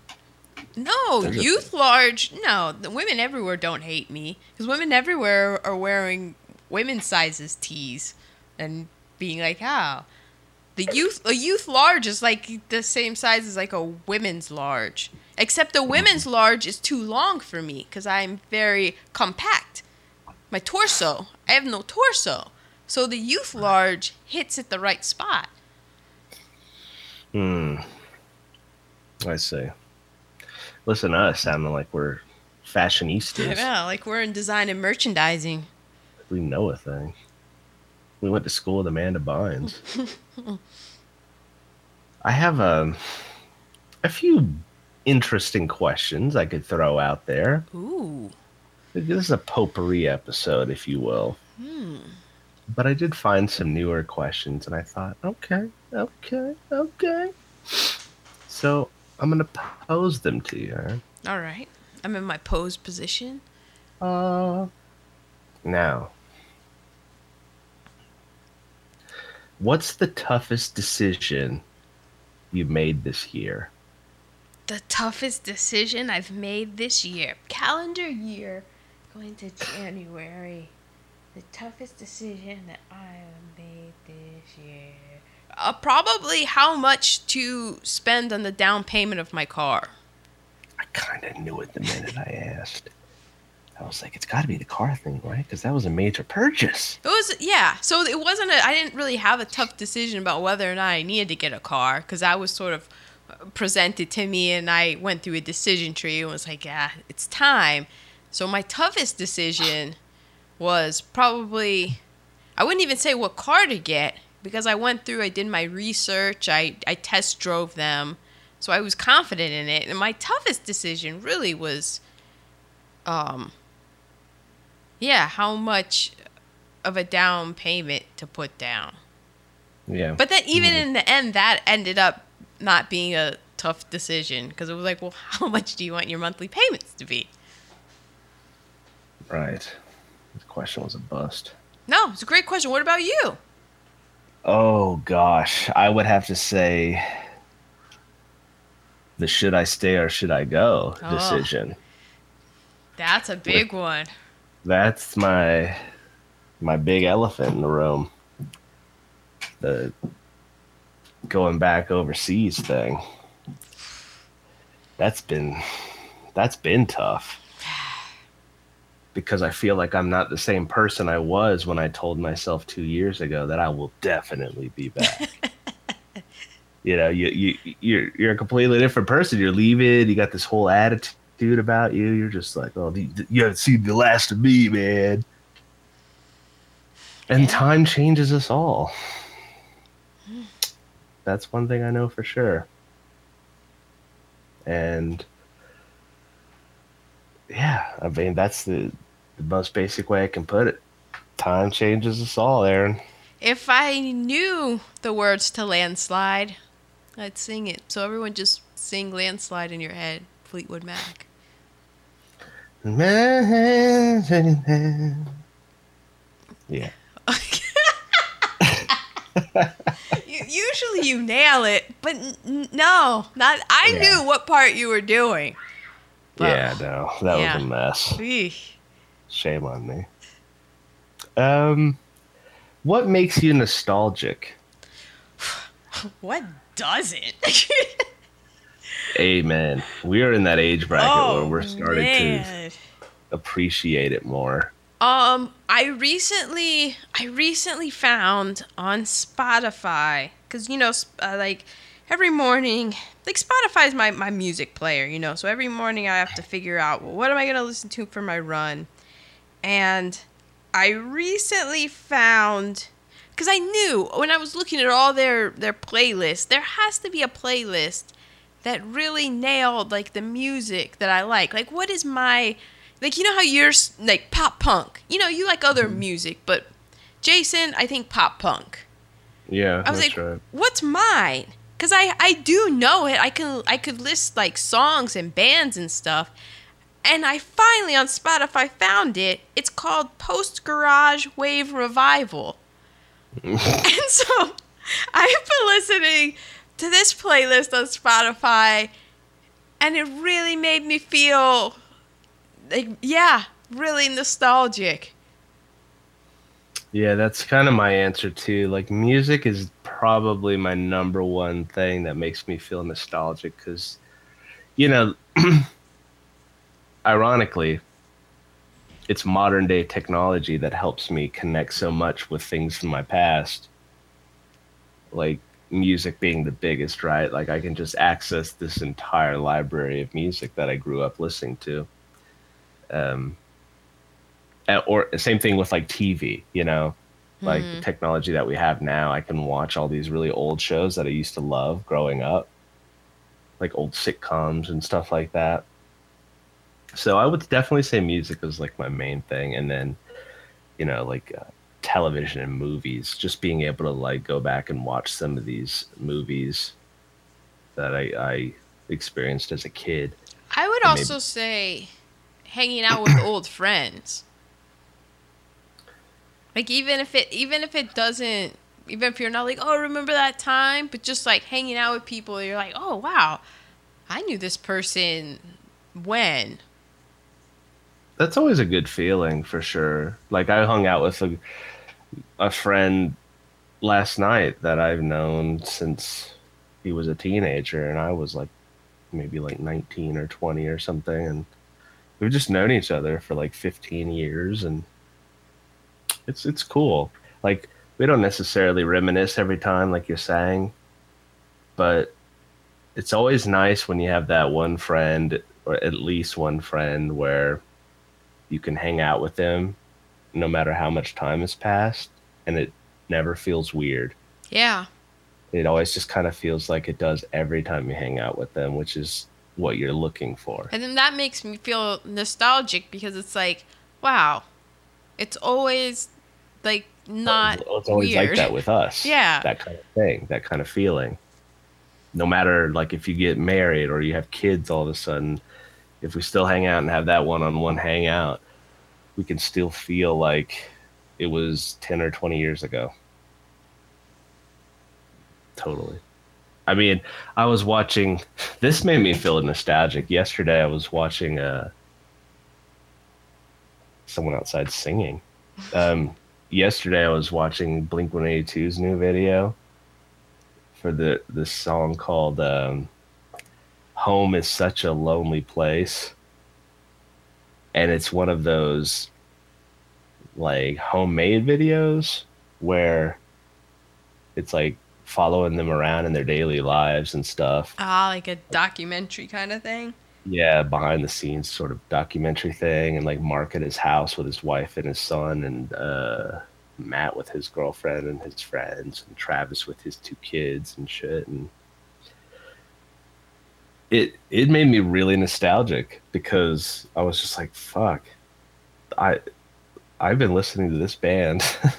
No,
There's a-
youth large. No, the women everywhere don't hate me because women everywhere are wearing women's sizes tees and being like, "How?" The youth a youth large is like the same size as like a women's large, except the women's large is too long for me because I'm very compact. My torso, I have no torso, so the youth large hits at the right spot.
Hmm. I see. Listen to us sounding like we're fashionistas.
Yeah, like we're in design and merchandising.
We know a thing. We went to school with Amanda Bynes. I have a, a few interesting questions I could throw out there.
Ooh.
This is a potpourri episode, if you will.
Hmm.
But I did find some newer questions, and I thought, okay, okay, okay. So I'm going to pose them to you. All right?
All right. I'm in my pose position.
Uh, now, what's the toughest decision you made this year?
The toughest decision I've made this year. Calendar year going to January. The toughest decision that I have made this year. Uh, probably how much to spend on the down payment of my car.
I kind of knew it the minute I asked. I was like, it's got to be the car thing, right? Because that was a major purchase.
It was, yeah. So it wasn't a, I didn't really have a tough decision about whether or not I needed to get a car because that was sort of presented to me and I went through a decision tree and was like, yeah, it's time. So my toughest decision was probably, I wouldn't even say what car to get because I went through, I did my research, I, I test drove them. So I was confident in it. And my toughest decision really was, um, yeah, how much of a down payment to put down.
Yeah.
But then even
Mhm.
in the end, that ended up not being a tough decision because it was like, well, how much do you want your monthly payments to be?
Right. The question was a bust.
No, it's a great question. What about you?
Oh, gosh. I would have to say the should I stay or should I go
Oh.
decision.
That's a big one.
That's my my big elephant in the room. The going back overseas thing. That's been that's been tough. Because I feel like I'm not the same person I was when I told myself two years ago that I will definitely be back. You know, you you you're you're a completely different person. You're leaving. You got this whole attitude about you. You're just like, oh, the, the, you haven't seen the last of me, man. And
Yeah.
time changes us all. That's one thing I know for sure. And yeah, I mean that's the the most basic way I can put it. Time changes us all, Aaron.
If I knew the words to Landslide, I'd sing it. So everyone just sing Landslide in your head, Fleetwood Mac.
Yeah.
You- Usually you nail it, but n- no, not. I
Yeah.
knew what part you were doing. But-
Yeah, no, that
Yeah.
was a mess.
Eesh.
Shame on me. Um, what makes you nostalgic?
What doesn't?
Amen. We are in that age bracket
oh
where we're starting
man.
to appreciate it more.
Um, I recently, I recently found on Spotify, cause you know, sp- uh, like every morning, like Spotify is my my music player, you know. So every morning I have to figure out, well, what am I gonna listen to for my run? And I recently found, cause I knew when I was looking at all their their playlists, there has to be a playlist that really nailed like the music that I like. Like, what is my Like, you know how you're, s- like, pop punk. You know, you like other music, but Jason, I think pop punk.
Yeah,
I was
that's
like,
right.
what's mine? Because I, I do know it. I can I could list, like, songs and bands and stuff. And I finally, on Spotify, found it. It's called Post Garage Wave Revival. And so I've been listening to this playlist on Spotify, and it really made me feel... like, yeah, really nostalgic.
Yeah, that's kind of my answer too. Like, music is probably my number one thing that makes me feel nostalgic because, you know, ironically, it's modern day technology that helps me connect so much with things from my past. Like, music being the biggest, right? Like, I can just access this entire library of music that I grew up listening to. Um, and- or same thing with like T V, you know, like the technology that we have now. I can watch all these really old shows that I used to love growing up, like old sitcoms and stuff like that. So I would definitely say music is like my main thing, and then, you know, like uh, television and movies. Just being able to like go back and watch some of these movies that I, I experienced as a kid.
I would
Maybe-
also say hanging out with old friends. Like, even if it even if it doesn't, even if you're not like, oh, remember that time, but just like hanging out with people, you're like, oh wow, I knew this person when.
That's always a good feeling for sure. Like I hung out with a a friend last night that I've known since he was a teenager, and I was like maybe like nineteen or twenty or something, and we've just known each other for like fifteen years, and it's it's cool. Like we don't necessarily reminisce every time, like you're saying, but it's always nice when you have that one friend, or at least one friend, where you can hang out with them no matter how much time has passed, and it never feels weird.
Yeah.
It always just kind of feels like it does every time you hang out with them, which is what you're looking for.
And then that makes me feel nostalgic because it's like, wow, it's always like not
It's always
weird.
like that with us.
Yeah.
That kind of thing, that kind of feeling. No matter like if you get married or you have kids all of a sudden, if we still hang out and have that one-on-one hangout, we can still feel like it was ten or twenty years ago. Totally. I mean, I was watching, this made me feel nostalgic. Yesterday I was watching uh, someone outside singing. Um, yesterday I was watching Blink one eighty-two's new video for the this song called um, Home is Such a Lonely Place. And it's one of those like homemade videos where it's like following them around in their daily lives and stuff.
Ah, like a documentary kind of thing.
Yeah, behind the scenes sort of documentary thing, and like Mark at his house with his wife and his son, and uh, Matt with his girlfriend and his friends, and Travis with his two kids and shit. And it it made me really nostalgic because I was just like, fuck, I I've been listening to this band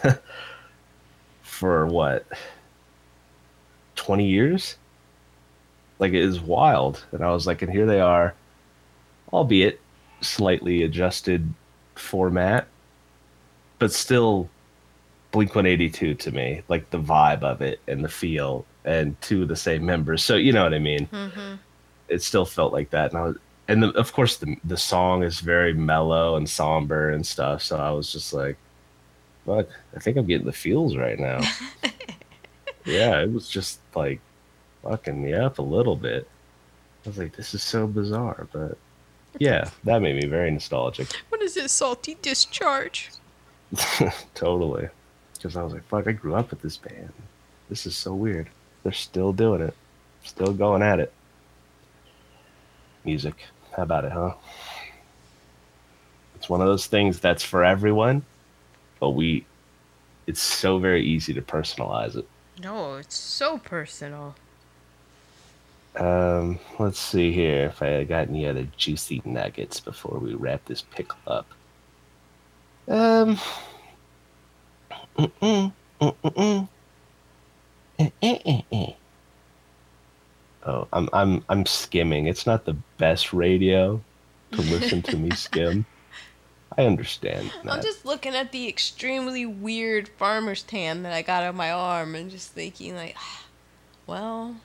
for what, twenty years? Like, it is wild. And I was like, and here they are, albeit slightly adjusted format, but still Blink one eighty-two to me, like the vibe of it and the feel, and two of the same members. So, you know what I mean?
Mm-hmm.
It still felt like that. And I was, and the, of course the the song is very mellow and somber and stuff. So I was just like, fuck, I think I'm getting the feels right now. Yeah, it was just like fucking me up a little bit. I was like, this is so bizarre, but yeah, that made me very nostalgic.
What is this salty discharge?
Totally. Because I was like, fuck, I grew up with this band. This is so weird. They're still doing it. Still going at it. Music. How about it, huh? It's one of those things that's for everyone, but we, it's so very easy to personalize it.
No, it's so personal.
Um, let's see here if I got any other juicy nuggets before we wrap this pickle up. Um, mm-mm, mm-mm, eh, eh, eh, eh. Oh, I'm I'm I'm skimming. It's not the best radio to listen to me skim. I understand that.
I'm just looking at the extremely weird farmer's tan that I got on my arm and just thinking like, well,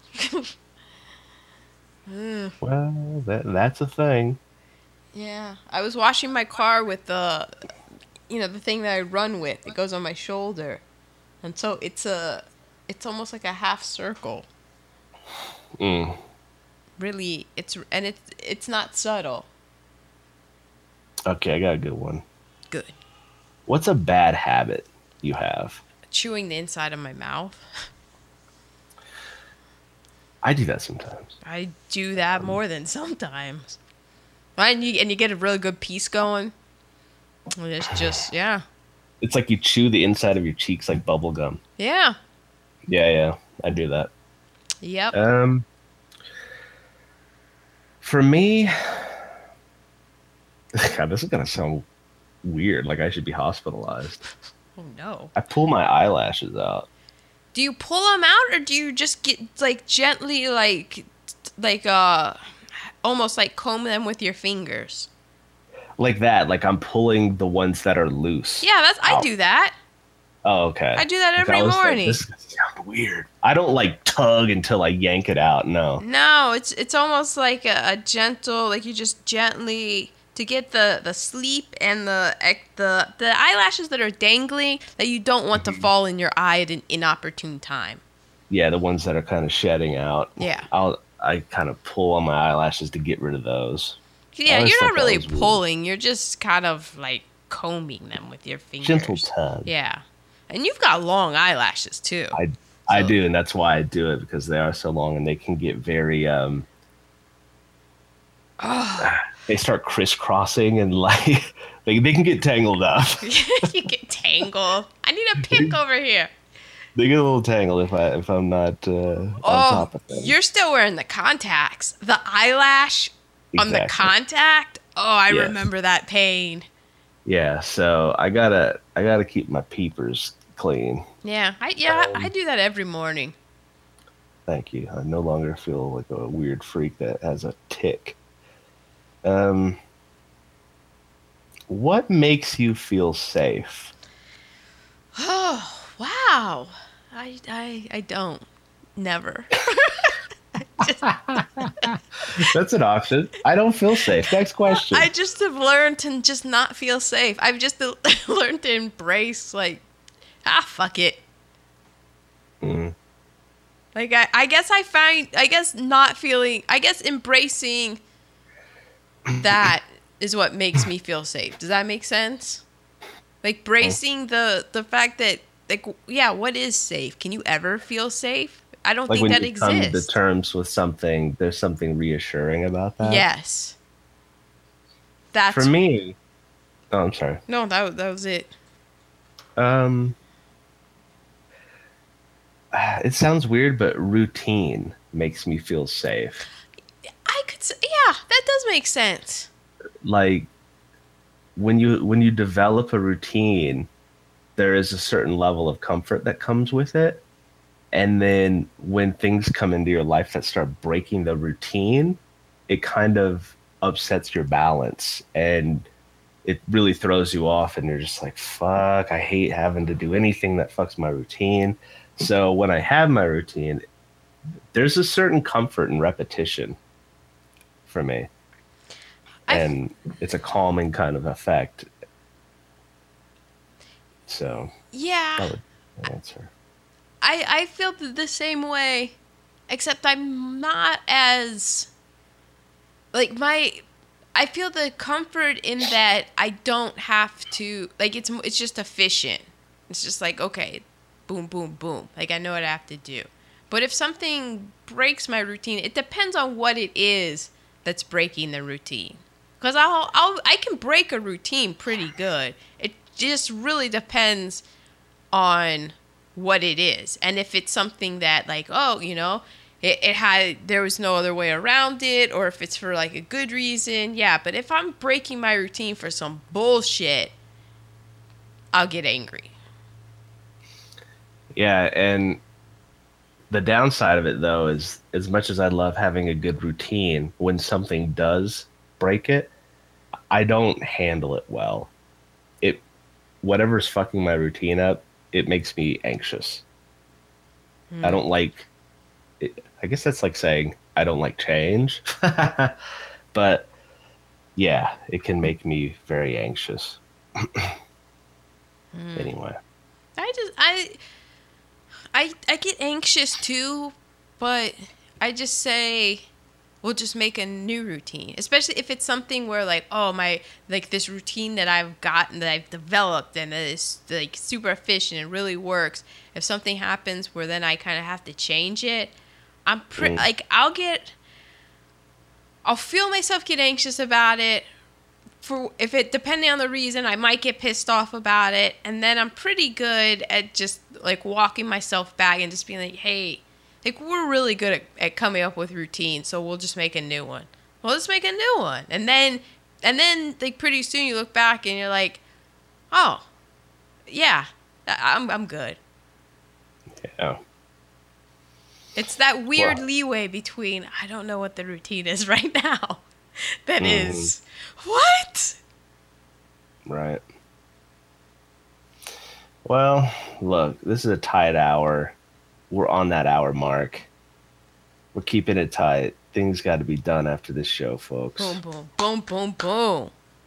mm,
Well, that that's a thing.
yeah. I was washing my car with the, you know, the thing that I run with. It goes on my shoulder, and so it's a, it's almost like a half circle.
Mm.
Really, it's and it's it's not subtle.
Okay, I got a good one.
Good.
What's a bad habit you have?
Chewing the inside of my mouth.
I do that sometimes.
I do that more than sometimes. And you, and you get a really good piece going. And it's just, yeah.
It's like you chew the inside of your cheeks like bubble gum.
Yeah.
Yeah, yeah, I do that.
Yep.
Um, for me, God, this is gonna sound weird. Like I should be hospitalized.
Oh, no.
I pull my eyelashes out.
Do you pull them out, or do you just get, like, gently, like, like, uh, almost like comb them with your fingers?
Like that. Like I'm pulling the ones that are loose.
Yeah, that's, I
out.
do that.
Oh, okay.
I do that
Like,
every
I was like,
morning.
this is gonna sound weird. I don't like tug until I yank it out. No.
No, it's it's almost like a, a gentle, like you just gently to get the, the sleep and the ec- the the eyelashes that are dangling that you don't want to fall in your eye at an inopportune time.
Yeah, the ones that are kind of shedding out.
Yeah.
I'll I kind of pull on my eyelashes to get rid of those.
Yeah,
always
you're
thought
not
that
really
was weird.
pulling. You're just kind of like combing them with your fingers.
Gentle tug.
Yeah. And you've got long eyelashes too.
I I
So-
do, and that's why I do it, because they are so long and they can get very um they start crisscrossing and like they, they can get tangled up.
You get tangled. I need a pick over here.
They get a little tangled if I if I'm not uh, on
Oh,
top of them.
you're still wearing the contacts. The eyelash on the
Exactly.
contact. Oh, I
Yes.
remember that pain.
Yeah, so I gotta I gotta keep my peepers clean.
Yeah, I yeah,
Um,
I do that every morning.
Thank you. I no longer feel like a weird freak that has a tick. Um, what makes you feel safe?
Oh, wow. I I I don't. Never.
That's an option. I don't feel safe. Next question.
I just have learned to just not feel safe. I've just learned to embrace like ah fuck it.
Mm.
Like I, I guess I find I guess not feeling I guess embracing that is what makes me feel safe. Does that make sense? Like bracing the the fact that like yeah, what is safe? Can you ever feel safe? I don't
Like
think
when
that
you come
exists.
to terms with something, there's something reassuring about that.
Yes. That's
For me, oh, I'm sorry.
No, that was- that was it.
Um, it sounds weird, but routine makes me feel safe.
I could say, yeah, that does make sense.
Like when you when you develop a routine, there is a certain level of comfort that comes with it. And then when things come into your life that start breaking the routine, it kind of upsets your balance and it really throws you off, and you're just like, fuck, I hate having to do anything that fucks my routine. So when I have my routine, there's a certain comfort in repetition for me.
I've-
And it's a calming kind of effect. So
Yeah.
that would answer.
I, I feel th- the same way, except I'm not as like my I feel the comfort in that I don't have to like it's it's just efficient. It's just like okay, boom boom boom. Like I know what I have to do. But if something breaks my routine, it depends on what it is that's breaking the routine. Cuz I'll I'll I can break a routine pretty good. It just really depends on what it is, and if it's something that like oh you know it, it had there was no other way around it, or if it's for like a good reason, yeah. But if I'm breaking my routine for some bullshit, I'll get angry.
Yeah, and the downside of it though is, as much as I love having a good routine, when something does break it, I don't handle it well. It whatever's fucking my routine up, it makes me anxious.
Hmm.
I don't like it, I guess that's like saying I don't like change. But yeah, it can make me very anxious. Anyway.
I just I I I get anxious too, but I just say we'll just make a new routine. Especially if it's something where like, oh my like this routine that I've gotten that I've developed and that is like super efficient and really works. If something happens where then I kind of have to change it, I'm pre-
Mm.
like I'll get I'll feel myself get anxious about it. For if it depending on the reason, I might get pissed off about it, and then I'm pretty good at just like walking myself back and just being like, hey, like we're really good at, at coming up with routines, so we'll just make a new one. Well, let's make a new one, and then and then like pretty soon you look back and you're like, oh, yeah, I- I'm I'm good.
Yeah.
It's that weird
Well-
leeway between I don't know what the routine is right now. That
Mhm.
is what?
Right. Well, look, this is a tight hour. We're on that hour mark. We're keeping it tight. Things got to be done after this show, folks.
Boom, boom, boom, boom, boom.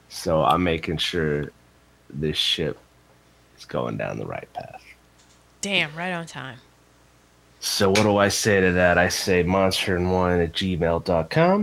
So I'm making sure this ship is going down the right path.
Damn, right on time.
So what do I say to that? I say monster and wine at gmail dot com.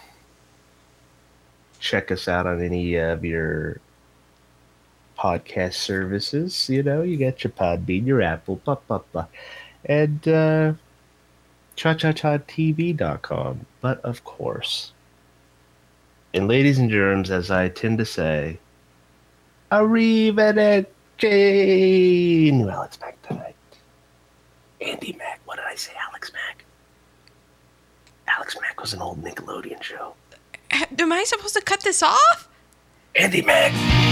Check us out on any of your podcast services. You know, you got your Podbean, your Apple, blah, blah, blah. And uh, cha cha cha T V dot com. But of course, and ladies and germs, as I tend to say, arrivederci. New Alex Mack tonight. Andy Mack. What did I say? Alex Mack. Alex Mack was an old Nickelodeon show.
Am I supposed to cut this off?
Andy Mack.